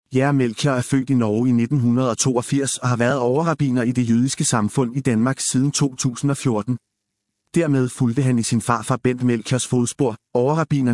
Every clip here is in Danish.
Jair Melchior er født i Norge i 1982 og har været overrabbiner i det jødiske samfund i Danmark siden 2014. Dermed fulgte han i sin farfar Bent Melchiors fodspor, overrabbiner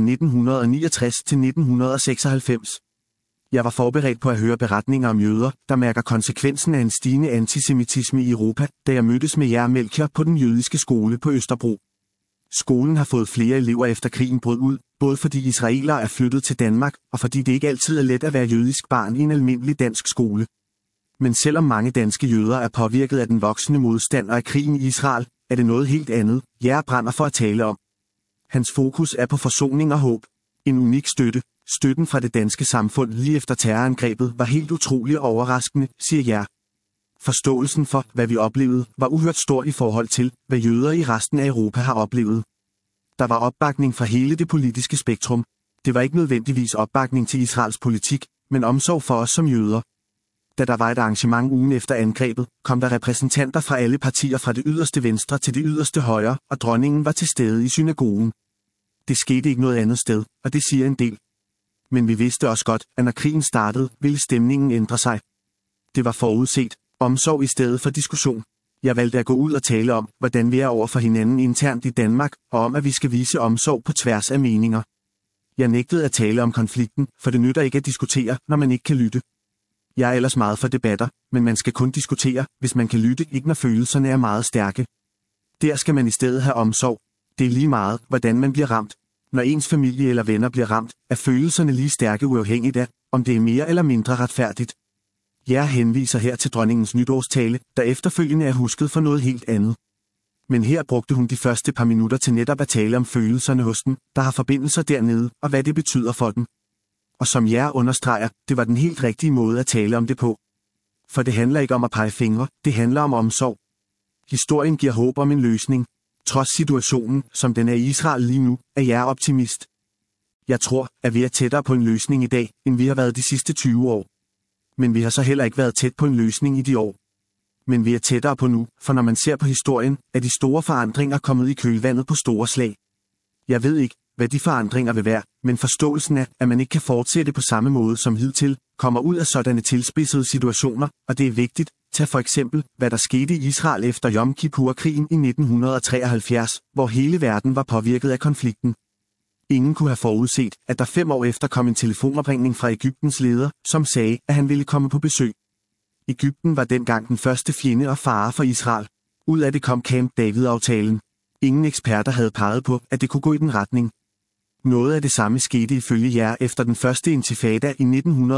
1969-1996. Jeg var forberedt på at høre beretninger om jøder, der mærker konsekvensen af en stigende antisemitisme i Europa, da jeg mødtes med Jair Melchior på den jødiske skole på Østerbro. Skolen har fået flere elever efter krigen brød ud, både fordi israelere er flyttet til Danmark, og fordi det ikke altid er let at være jødisk barn i en almindelig dansk skole. Men selvom mange danske jøder er påvirket af den voksende modstand og af krigen i Israel, er det noget helt andet, Jair brænder for at tale om. Hans fokus er på forsoning og håb. En unik støtte. Støtten fra det danske samfund lige efter terrorangrebet var helt utrolig og overraskende, siger Jair. Forståelsen for, hvad vi oplevede, var uhørt stor i forhold til, hvad jøder i resten af Europa har oplevet. Der var opbakning fra hele det politiske spektrum. Det var ikke nødvendigvis opbakning til Israels politik, men omsorg for os som jøder. Da der var et arrangement ugen efter angrebet, kom der repræsentanter fra alle partier fra det yderste venstre til det yderste højre, og dronningen var til stede i synagogen. Det skete ikke noget andet sted, og det siger en del. Men vi vidste også godt, at når krigen startede, ville stemningen ændre sig. Det var forudset. Omsorg i stedet for diskussion. Jeg valgte at gå ud og tale om, hvordan vi er over for hinanden internt i Danmark, og om at vi skal vise omsorg på tværs af meninger. Jeg nægtede at tale om konflikten, for det nytter ikke at diskutere, når man ikke kan lytte. Jeg er ellers meget for debatter, men man skal kun diskutere, hvis man kan lytte, ikke når følelserne er meget stærke. Der skal man i stedet have omsorg. Det er lige meget, hvordan man bliver ramt. Når ens familie eller venner bliver ramt, er følelserne lige stærke uafhængigt af, om det er mere eller mindre retfærdigt. Jair henviser her til dronningens nytårstale, der efterfølgende er husket for noget helt andet. Men her brugte hun de første par minutter til netop at tale om følelserne hos den, der har forbindelser dernede, og hvad det betyder for den. Og som Jair understreger, det var den helt rigtige måde at tale om det på. For det handler ikke om at pege fingre, det handler om omsorg. Historien giver håb om en løsning. Trods situationen, som den er i Israel lige nu, er Jair optimist. Jeg tror, at vi er tættere på en løsning i dag, end vi har været de sidste 20 år. Men vi har så heller ikke været tæt på en løsning i de år. Men vi er tættere på nu, for når man ser på historien, er de store forandringer kommet i kølvandet på store slag. Jeg ved ikke, hvad de forandringer vil være, men forståelsen af, at man ikke kan fortsætte på samme måde som hidtil, kommer ud af sådanne tilspidsede situationer, og det er vigtigt. Tag for eksempel, hvad der skete i Israel efter Yom Kippur-krigen i 1973, hvor hele verden var påvirket af konflikten. Ingen kunne have forudset, at der 5 år efter kom en telefonopringning fra Egyptens leder, som sagde, at han ville komme på besøg. Egypten var dengang den første fjende og fare for Israel. Ud af det kom Camp David-aftalen. Ingen eksperter havde peget på, at det kunne gå i den retning. Noget af det samme skete ifølge Jair efter den første intifada i 1987-1992.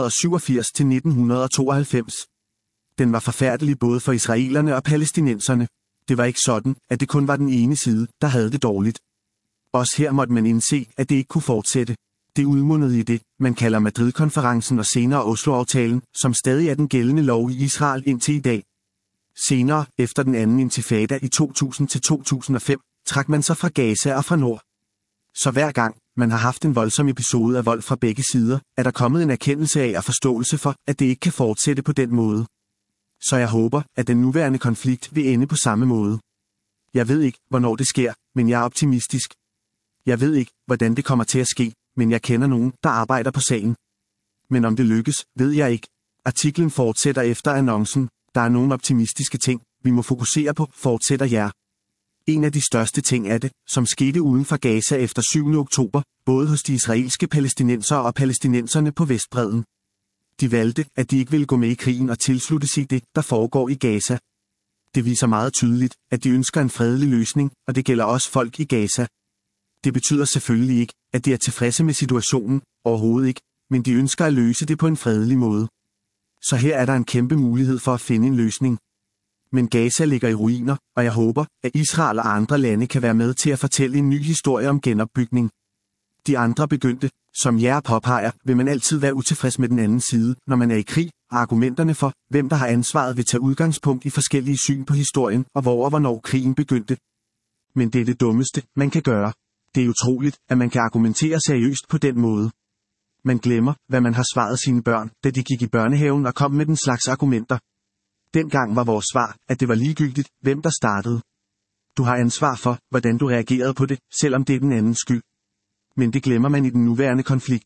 Den var forfærdelig både for israelerne og palæstinenserne. Det var ikke sådan, at det kun var den ene side, der havde det dårligt. Også her måtte man indse, at det ikke kunne fortsætte. Det udmundede i det, man kalder Madrid-konferencen og senere Oslo-aftalen, som stadig er den gældende lov i Israel indtil i dag. Senere, efter den anden intifada i 2000-2005, trak man sig fra Gaza og fra nord. Så hver gang, man har haft en voldsom episode af vold fra begge sider, er der kommet en erkendelse af og forståelse for, at det ikke kan fortsætte på den måde. Så jeg håber, at den nuværende konflikt vil ende på samme måde. Jeg ved ikke, hvornår det sker, men jeg er optimistisk. Jeg ved ikke, hvordan det kommer til at ske, men jeg kender nogen, der arbejder på sagen. Men om det lykkes, ved jeg ikke. Artiklen fortsætter efter annoncen. Der er nogle optimistiske ting, vi må fokusere på, fortsætter Jair. En af de største ting er det, som skete uden for Gaza efter 7. oktober, både hos de israelske palæstinensere og palæstinenserne på Vestbredden. De valgte, at de ikke ville gå med i krigen og tilslutte sig det, der foregår i Gaza. Det viser meget tydeligt, at de ønsker en fredelig løsning, og det gælder også folk i Gaza. Det betyder selvfølgelig ikke, at de er tilfredse med situationen, overhovedet ikke, men de ønsker at løse det på en fredelig måde. Så her er der en kæmpe mulighed for at finde en løsning. Men Gaza ligger i ruiner, og jeg håber, at Israel og andre lande kan være med til at fortælle en ny historie om genopbygning. De andre begyndte, som Jair påpeger, vil man altid være utilfreds med den anden side, når man er i krig, og argumenterne for, hvem der har ansvaret vil tage udgangspunkt i forskellige syn på historien og hvor og hvornår krigen begyndte. Men det er det dummeste, man kan gøre. Det er utroligt, at man kan argumentere seriøst på den måde. Man glemmer, hvad man har svaret sine børn, da de gik i børnehaven og kom med den slags argumenter. Dengang var vores svar, at det var ligegyldigt, hvem der startede. Du har ansvar for, hvordan du reagerede på det, selvom det er den andens skyld. Men det glemmer man i den nuværende konflikt.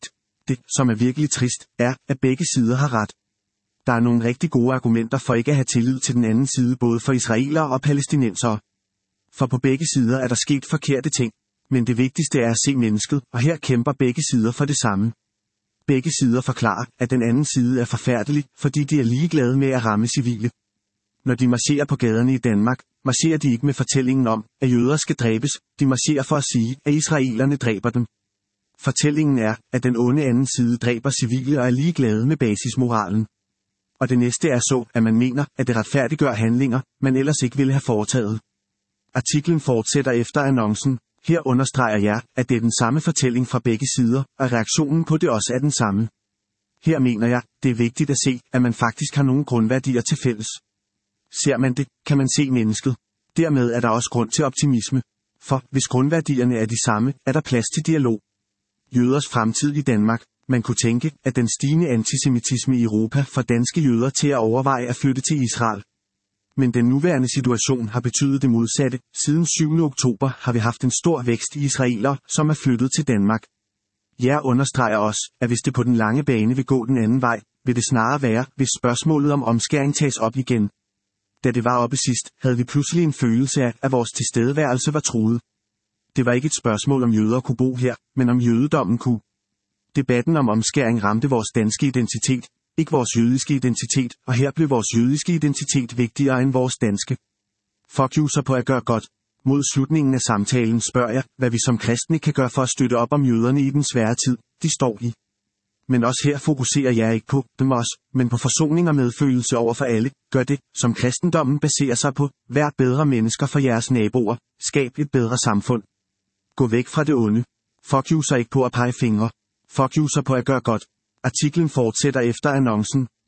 Det, som er virkelig trist, er, at begge sider har ret. Der er nogle rigtig gode argumenter for ikke at have tillid til den anden side, både for israelere og palæstinensere. For på begge sider er der sket forkerte ting, men det vigtigste er at se mennesket, og her kæmper begge sider for det samme. Begge sider forklarer, at den anden side er forfærdelig, fordi de er ligeglade med at ramme civile. Når de marcherer på gaderne i Danmark, marcherer de ikke med fortællingen om, at jøder skal dræbes, de marcherer for at sige, at israelerne dræber dem. Fortællingen er, at den onde anden side dræber civile og er ligeglade med basismoralen. Og det næste er så, at man mener, at det retfærdiggør handlinger, man ellers ikke ville have foretaget. Artiklen fortsætter efter annoncen. Her understreger jeg, at det er den samme fortælling fra begge sider, og reaktionen på det også er den samme. Her mener jeg, det er vigtigt at se, at man faktisk har nogle grundværdier til fælles. Ser man det, kan man se mennesket. Dermed er der også grund til optimisme. For hvis grundværdierne er de samme, er der plads til dialog. Jøders fremtid i Danmark. Man kunne tænke, at den stigende antisemitisme i Europa får danske jøder til at overveje at flytte til Israel. Men den nuværende situation har betydet det modsatte. Siden 7. oktober har vi haft en stor vækst i israelere, som er flyttet til Danmark. Jeg understreger også, at hvis det på den lange bane vil gå den anden vej, vil det snarere være, hvis spørgsmålet om omskæring tages op igen. Da det var oppe sidst, havde vi pludselig en følelse af, at vores tilstedeværelse var truet. Det var ikke et spørgsmål om jøder kunne bo her, men om jødedommen kunne. Debatten om omskæring ramte vores danske identitet, ikke vores jødiske identitet, og her blev vores jødiske identitet vigtigere end vores danske. Fokuser på at gøre godt. Mod slutningen af samtalen spørger jeg, hvad vi som kristne kan gøre for at støtte op om jøderne i den svære tid, de står i. Men også her fokuserer jeg ikke på dem også, men på forsoning og medfølelse over for alle. Gør det, som kristendommen baserer sig på. Vær bedre mennesker for jeres naboer. Skab et bedre samfund. Gå væk fra det onde. Fokuser ikke på at pege fingre. Fokuser på at gøre godt. Artiklen fortsætter efter annoncen.